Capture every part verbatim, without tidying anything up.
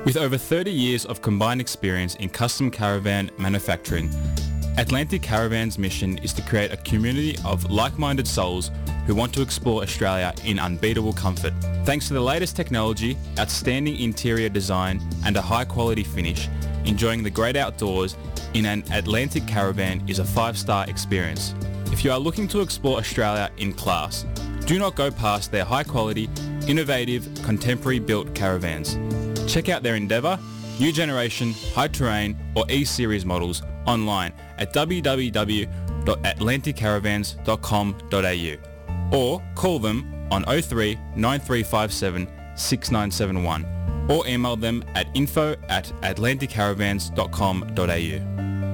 With over thirty years of combined experience in custom caravan manufacturing, Atlantic Caravan's mission is to create a community of like-minded souls who want to explore Australia in unbeatable comfort. Thanks to the latest technology, outstanding interior design and a high-quality finish, enjoying the great outdoors in an Atlantic Caravan is a five-star experience. If you are looking to explore Australia in class, do not go past their high-quality, innovative, contemporary-built caravans. Check out their Endeavour, New Generation, High Terrain or E-Series models online at w w w dot atlantic caravans dot com dot a u or call them on oh three nine three five seven six nine seven one or email them at info at atlantic caravans dot com dot a u.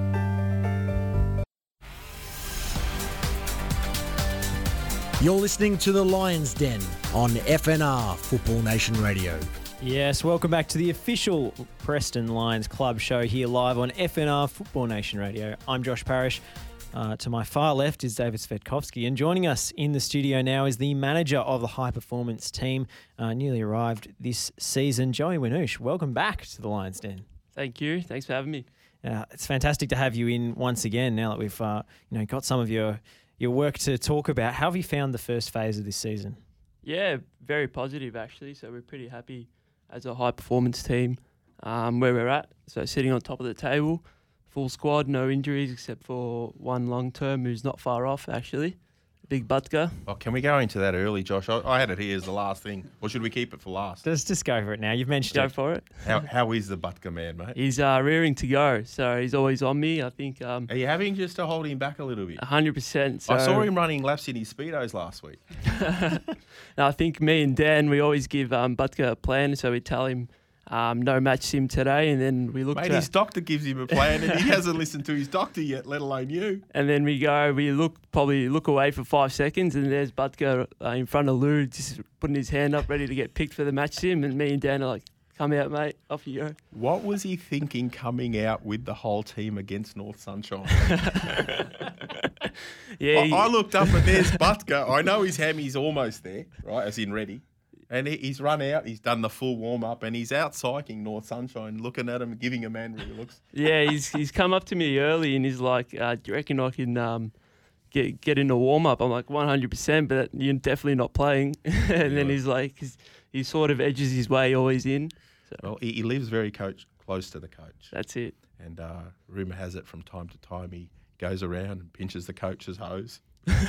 You're listening to The Lions Den on F N R Football Nation Radio. Yes, welcome back to the official Preston Lions Club show here live on F N R Football Nation Radio. I'm Josh Parrish. Uh, to my far left is David Svetkovsky, and joining us in the studio now is the manager of the high performance team, uh, newly arrived this season, Joey Winoosh. Welcome back to the Lions Den. Thank you. Thanks for having me. Uh, it's fantastic to have you in once again. Now that we've uh, you know got some of your your work to talk about, how have you found the first phase of this season? Yeah, very positive actually. So we're pretty happy as a high performance team um, where we're at. So sitting on top of the table, full squad, no injuries except for one long term who's not far off actually, Big Butka. Oh, can we go into that early, Josh? I, I had it here as the last thing. Or should we keep it for last? Just, just go for it now. You've mentioned Go it. for it. How How is the Butka man, mate? He's uh, rearing to go, so he's always on me. I think um, Are you having just to hold him back a little bit? one hundred percent. So I saw him running laps in his Speedos last week. no, I think me and Dan, we always give um, Butka a plan, so we tell him um, no match sim today, and then we look Mate, to his doctor gives him a plan and he hasn't listened to his doctor yet, let alone you. And then we go, we look, probably look away for five seconds, and there's Butka uh, in front of Lou, just putting his hand up, ready to get picked for the match sim. And me and Dan are like, come out, mate, off you go. What was he thinking coming out with the whole team against North Sunshine? yeah, I, he- I looked up and there's Butka. I know his hammy's almost there, right, as in ready. And he, he's run out, he's done the full warm-up, and he's out psyching North Sunshine, looking at him, giving him angry looks. yeah, he's he's come up to me early, and he's like, uh, do you reckon I can um, get get in a warm-up? I'm like, one hundred percent, but you're definitely not playing. and then he's like, he's, he sort of edges his way always in. So Well, he, he lives very coach, close to the coach. that's it. And uh, rumour has it from time to time he goes around and pinches the coach's hose.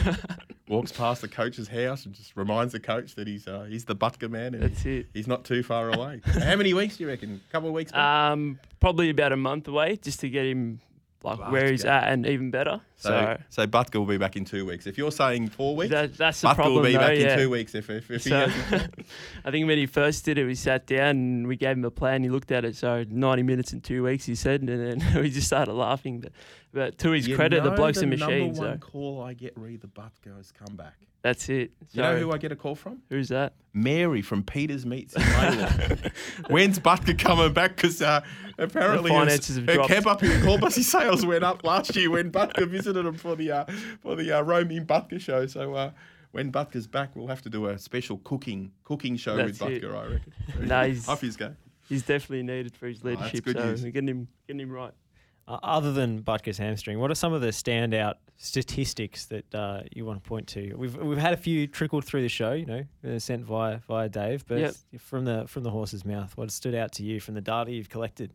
Walks past the coach's house and just reminds the coach that he's uh, he's the Butka man and That's he- it. he's not too far away. How many weeks do you reckon? A couple of weeks back? Um, probably about a month away, just to get him like Well, where to he's get- at and even better. so, So, so Butka will be back in two weeks. If you're saying four weeks, that, that's the Butka problem. will be though, back yeah. in two weeks if, if, if So, he hasn't. I think when he first did it, we sat down and we gave him a plan. He looked at it. So ninety minutes in two weeks, he said, and then we just started laughing. But, but to his You credit, the know bloke's the a machine. number one So call I get re the Butka's comeback. that's it. So You know who I get a call from? who's that? Mary from Peter's Meats in Maylaw. When's Butka coming back? Because uh, apparently The her, finances have her dropped. cab up in Corbusy sales went up last year when Butka visited them for the uh, for the uh, roaming Butka show. So uh, when Butka's back, we'll have to do a special cooking cooking show That's with it. Butka, I reckon. So No, he's- off his go. He's definitely needed for his Oh, that's leadership. good so news. we're getting him, getting him right. Uh, other than Butka's hamstring, what are some of the standout statistics that uh, you want to point to? We've we've had a few trickled through the show, you know, uh, sent via via Dave, but Yep. from the from the horse's mouth, what stood out to you from the data you've collected?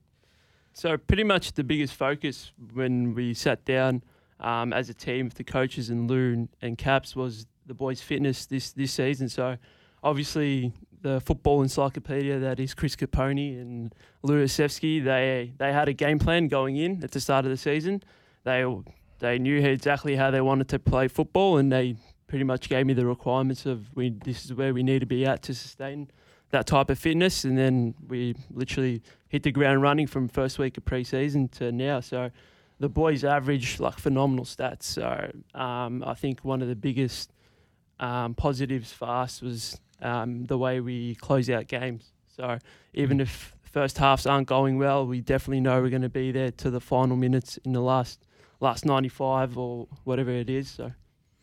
So pretty much the biggest focus when we sat down um, as a team with the coaches and Lou and, and Caps was the boys' fitness this, this season. So obviously the football encyclopedia that is Chris Capone and Lou Asevsky, they they had a game plan going in at the start of the season. They they knew exactly how they wanted to play football, and they pretty much gave me the requirements of we this is where we need to be at to sustain that type of fitness. And then we literally hit the ground running from first week of pre-season to now. So the boys average like phenomenal stats. So um, I think one of the biggest um, positives for us was um, the way we close out games. So even if first halves aren't going well, we definitely know we're going to be there to the final minutes in the last last ninety-five or whatever it is. So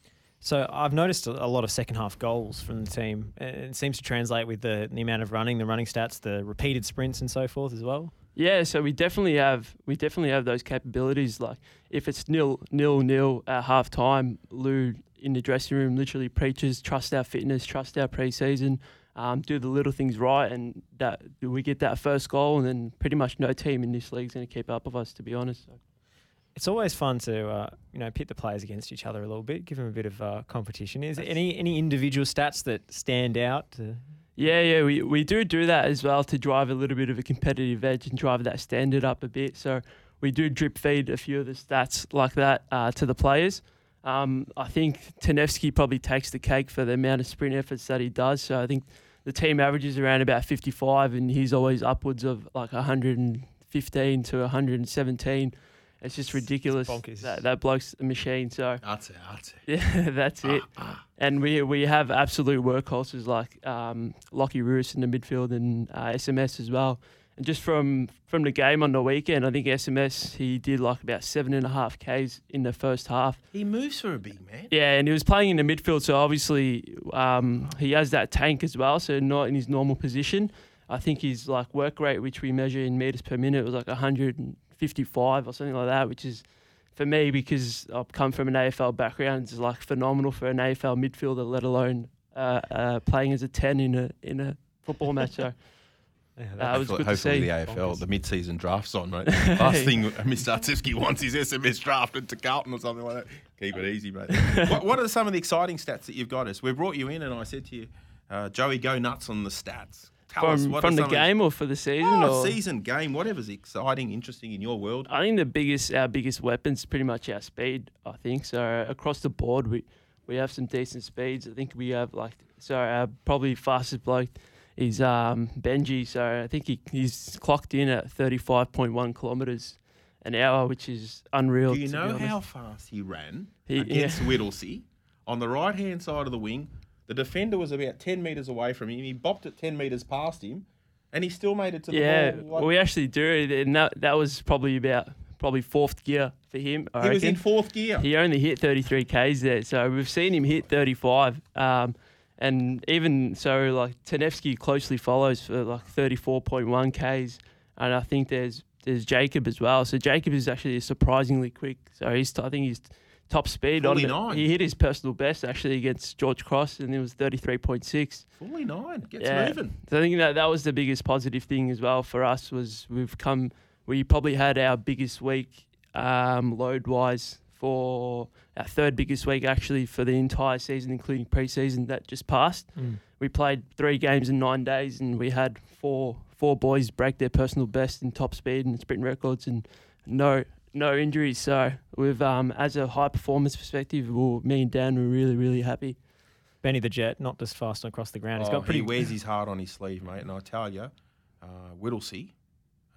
So I've noticed a a lot of second half goals from the team. And it seems to translate with the, the amount of running, the running stats, the repeated sprints and so forth as well. Yeah, so we definitely have we definitely have those capabilities. Like if it's nil nil nil at half time, Lou in the dressing room literally preaches trust our fitness, trust our pre-season, um, do the little things right, and that we get that first goal, and then pretty much no team in this league is going to keep up with us, to be honest. So. It's always fun to uh, you know pit the players against each other a little bit, give them a bit of uh, competition. Is there any any individual stats that stand out? To... Yeah, yeah, we, we do do that as well to drive a little bit of a competitive edge and drive that standard up a bit. So we do drip feed a few of the stats like that uh, to the players. Um, I think Tanevski probably takes the cake for the amount of sprint efforts that he does. So I think the team averages around about fifty-five, and he's always upwards of like one hundred fifteen to one hundred seventeen. It's just ridiculous. Bonkers. That, that bloke's a machine. So That's it. That's it. yeah, that's it. And we we have absolute workhorses like um, Lockie Roos in the midfield and uh, S M S as well. And just from, from the game on the weekend, I think S M S, he did like about seven and a half Ks in the first half. He moves for a big man. Yeah, and he was playing in the midfield, so obviously um, he has that tank as well, so not in his normal position. I think his like work rate, which we measure in metres per minute, was like one hundred fifty-five or something like that, which is, for me, because I've come from an A F L background, it's like phenomenal for an A F L midfielder, let alone uh, uh, playing as a ten in a in a football match. So Yeah, uh, it was hopefully, good to hopefully see. the A F L, the mid-season draft's on, mate. Last thing Mister Artivsky wants is S M S drafted to Carlton or something like that. Keep it easy, mate. what, what are some of the exciting stats that you've got us? We brought you in and I said to you, uh, Joey, go nuts on the stats. Tell us, From, what from are the some game of or for the season? oh, or? season, game, whatever's exciting, interesting in your world. I think the biggest, our biggest weapon's pretty much our speed. I think so. Across the board, we we have some decent speeds. I think we have like so our probably fastest bloke is um, Benji. So I think he he's clocked in at thirty-five point one kilometres an hour, which is unreal. Do you to know be how honest. fast he ran He- against yeah. Whittlesea on the right-hand side of the wing? The defender was about ten metres away from him. He bopped it ten metres past him, and he still made it to the Yeah, ball. Like, we actually do, and that that was probably about probably fourth gear for him. I he was in reckon. fourth gear. He only hit thirty-three Ks there, so we've seen him hit thirty-five. Um, and even so, like Tanevski closely follows for like thirty-four point one Ks, and I think there's there's Jacob as well. So Jacob is actually surprisingly quick. So he's I think he's top speed on it. forty-nine. He hit his personal best actually against George Cross, and it was thirty-three point six. forty-nine. Gets Yeah. moving. So I think that that was the biggest positive thing as well for us was we've come. We probably had our biggest week um, load wise for our third biggest week actually for the entire season, including pre-season that just passed. Mm. We played three games in nine days, and we had four four boys break their personal best in top speed and sprint records, and no no injuries. So with um as a high performance perspective, well, me and Dan were really really happy. Benny the Jet, not just fast across the ground. He's Oh, got pretty. He wears his heart on his sleeve, mate. And I tell you, uh, Whittlesea, uh,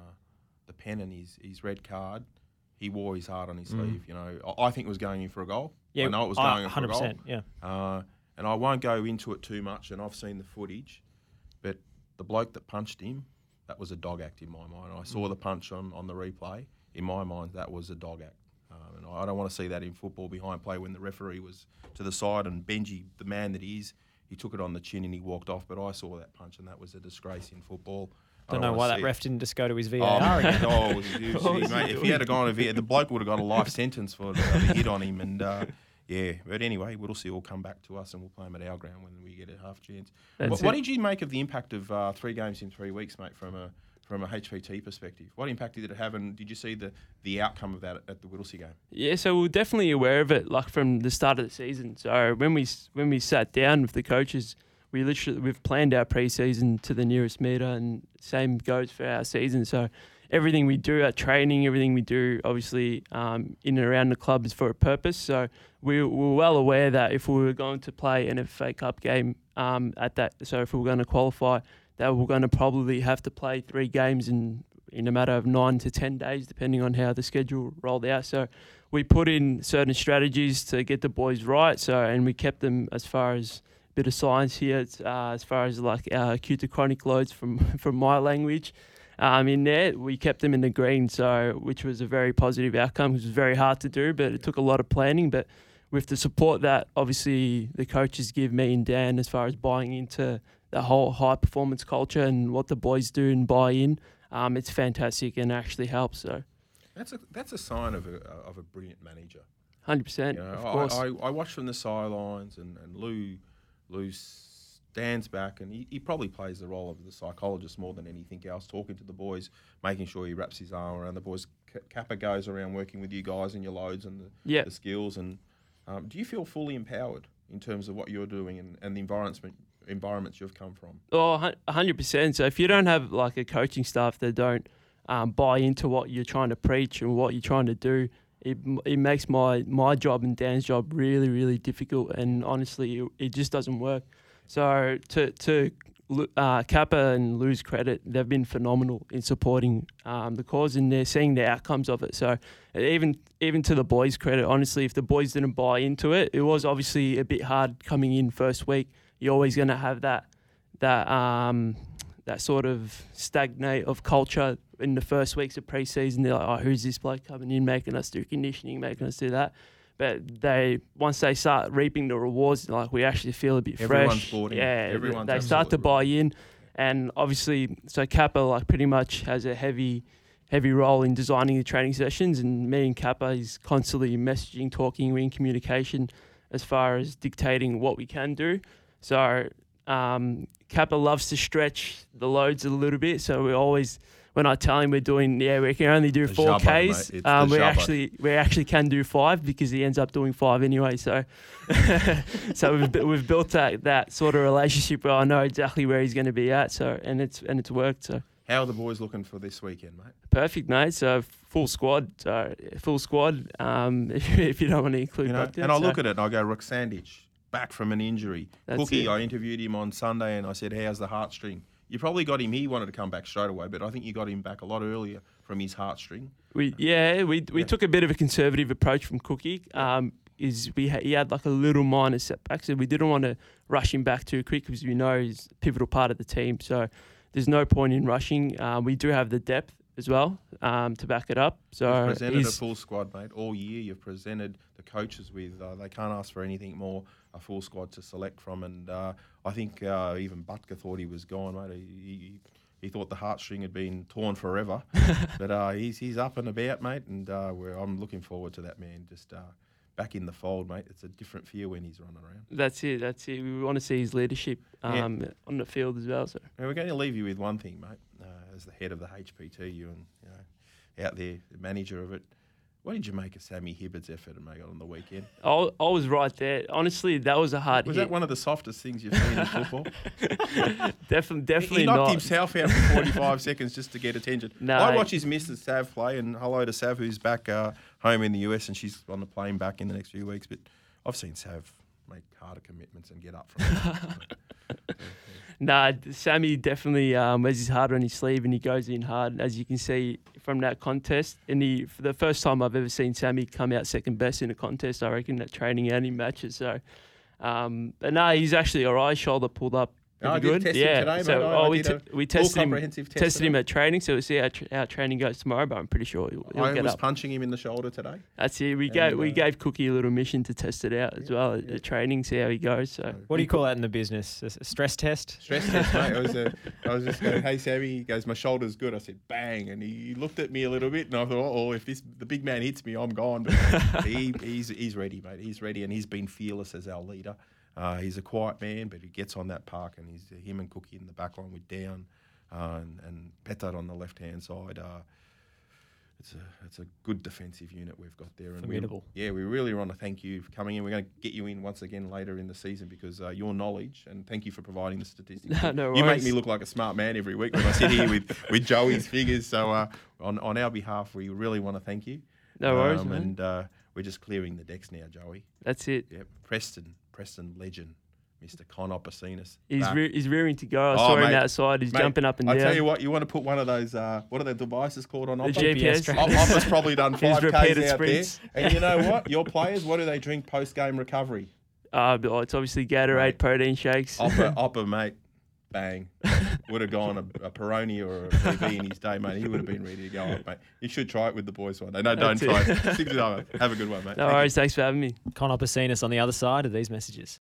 the pen and his, his red card, he wore his heart on his Mm. sleeve. You know, I, I think it was going in for a goal. Yeah, I know it was uh, going in one for a hundred goal. percent. Yeah. Uh, and I won't go into it too much, and I've seen the footage, but the bloke that punched him, that was a dog act in my mind. I saw the punch on, on the replay. In my mind, that was a dog act. Um, and I don't want to see that in football behind play when the referee was to the side and Benji, the man that he is, he took it on the chin and he walked off. But I saw that punch, and that was a disgrace in football. I Don't know wanna why see that it. ref didn't just go to his V A Oh, R again. oh, it was huge, What was he mate. If he had a gone, a V- the bloke would have got a life sentence for the, the hit on him. And uh, yeah, but anyway, Whittlesea will come back to us, and we'll play him at our ground when we get a half chance. That's What, what it. did you make of the impact of uh, three games in three weeks, mate? From a from a H P T perspective, what impact did it have, and did you see the, the outcome of that at the Whittlesea game? Yeah, so we we're definitely aware of it, like from the start of the season. So when we s- when we sat down with the coaches, we literally we've planned our pre-season to the nearest meter, and same goes for our season. So everything we do, our training, everything we do, obviously um, in and around the club is for a purpose. So we we're well aware that if we were going to play an F A Cup game um, at that, so if we were going to qualify, that we're going to probably have to play three games in in a matter of nine to ten days, depending on how the schedule rolled out. So we put in certain strategies to get the boys right. So and we kept them as far as a bit of science here, it's, uh, as far as like uh, acute to chronic loads from from my language. Um, in there, we kept them in the green, so which was a very positive outcome. It was very hard to do, but it took a lot of planning. But with the support that obviously the coaches give me and Dan as far as buying into the whole high performance culture and what the boys do and buy in, um, it's fantastic and actually helps. So that's a that's a sign of a of a brilliant manager. one hundred percent, You know, of course. I, I, I watch from the sidelines, and, and Lou Lou stands back, and he, he probably plays the role of the psychologist more than anything else, talking to the boys, making sure he wraps his arm around the boys. Kappa goes around working with you guys and your loads and the, Yep. the skills. And um, do you feel fully empowered in terms of what you're doing and, and the environments environments you've come from? Oh, one hundred percent. So if you don't have like a coaching staff that don't um, buy into what you're trying to preach and what you're trying to do, it it makes my, my job and Dan's job really, really difficult. And honestly, it, it just doesn't work. So to to uh, Kappa and Lou's credit, they've been phenomenal in supporting um, the cause, and they're seeing the outcomes of it. So even even to the boys' credit, honestly, if the boys didn't buy into it, it was obviously a bit hard coming in first week. You're always going to have that that um, that sort of stagnate of culture in the first weeks of pre-season. They're like, oh, who's this bloke coming in making us do conditioning, making us do that? But they once they start reaping the rewards, like we actually feel a bit Everyone's fresh. bought in. Yeah, Everyone's they start to absolutely buy in, and obviously, so Kappa like pretty much has a heavy, heavy role in designing the training sessions, and me and Kappa is constantly messaging, talking, we're in communication as far as dictating what we can do. So um, Kappa loves to stretch the loads a little bit, so we always. When I tell him we're doing, yeah, we can only do The four jabba, Ks. mate. It's Um, the we jabba. actually we actually can do five because he ends up doing five anyway. So, so we've bu- we've built that that sort of relationship where I know exactly where he's going to be at. So and it's and it's worked. So How are the boys looking for this weekend, mate? perfect, mate. So full squad. So full squad. Um, if, if you don't want to include, You know, Buckton, and I so look at it and I go, Roxandich, back from an injury. That's Cookie, it. I interviewed him on Sunday and I said, how's the heartstring? You probably got him, he wanted to come back straight away, but I think you got him back a lot earlier from his heartstring. We yeah we we Yeah. took a bit of a conservative approach from Cookie. Um, is we ha- he had like a little minor setback, so we didn't want to rush him back too quick because we know he's a pivotal part of the team. So there's no point in rushing. Um, we do have the depth as well um, to back it up. So You've presented a he's- full squad, mate, all year. You've presented the coaches with, uh, they can't ask for anything more, a full squad to select from. And uh, I think uh, even Butker thought he was gone, mate. He, he, he thought the heartstring had been torn forever. but uh, he's he's up and about, mate, and uh, we're, I'm looking forward to that, man. Just uh, back in the fold, mate. It's a different feel when he's running around. That's it. That's it. We want to see his leadership Yeah. um, on the field as well. So And we're going to leave you with one thing, mate. Uh, as the head of the H P T, you and you know, out there, the manager of it. What did you make of Sammy Hibbard's effort and make it on the weekend? I, wa- I was right there. Honestly, that was a hard Was hit. that one of the softest things you've seen in football? Definitely, definitely he knocked not. himself out for forty-five seconds just to get attention. No. I watch his missus Sav play, and hello to Sav, who's back uh, home in the U S, and she's on the plane back in the next few weeks. But I've seen Sav make harder commitments and get up from it. Nah, Sammy definitely um, wears his heart on his sleeve and he goes in hard, as you can see from that contest. And he, for the first time I've ever seen Sammy come out second best in a contest, I reckon, at training and in matches. So, um, but no, he's actually all right. Shoulder pulled up. No, I pretty did good. test him yeah. today, so mate. I- oh, I we, did t- a we full tested him, comprehensive test tested him today. at training, so we'll see how, tra- how training goes tomorrow. But I'm pretty sure he'll, he'll I get was up. punching him in the shoulder today. That's it. We and, gave we uh, gave Cookie a little mission to test it out as well at, at training, see how he goes. So What do you call that in the business? A s- a stress test? Stress test, mate. I was, uh, I was just going, hey, Sammy. He goes, my shoulder's good. I said, bang. And he looked at me a little bit, and I thought, oh, if this the big man hits me, I'm gone. But he, he's, he's ready, mate. He's ready, and he's been fearless as our leader. Uh, he's a quiet man, but he gets on that park, and he's uh, him and Cookie in the back line with Down uh, and, and Petard on the left-hand side. Uh, it's a it's a good defensive unit we've got there. And we- Formidable. yeah, we really want to thank you for coming in. We're going to get you in once again later in the season because uh, your knowledge, and thank you for providing the statistics. No, no you make worries. me look like a smart man every week when I sit here with, with Joey's figures. So uh, on, on our behalf, we really want to thank you. no worries, Um, man. And uh, we're just clearing the decks now, Joey. That's it. Yep. Preston, Preston legend, Mister Con Opportunist. He's back. re- he's rearing to go. I Oh, saw him mate. outside. He's Mate, jumping up and I down. tell you what, you want to put one of those, uh, what are the devices called on the Oppo? G P S. track. Op- Oppa's probably done His five Ks repeated out sprints. there. And you know what? Your players, what do they drink post-game recovery? Uh, but, oh, it's obviously Gatorade Mate. protein shakes. Oppa, Oppa, mate. bang. Would have gone a, a Peroni or a P B in his day, mate. He would have been ready to go up, mate. You should try it with the boys one day. No, don't That's try it. it. Stick to the other. Have a good one, mate. No Thank you. worries. Thanks for having me. Connor Pacinas on the other side of these messages.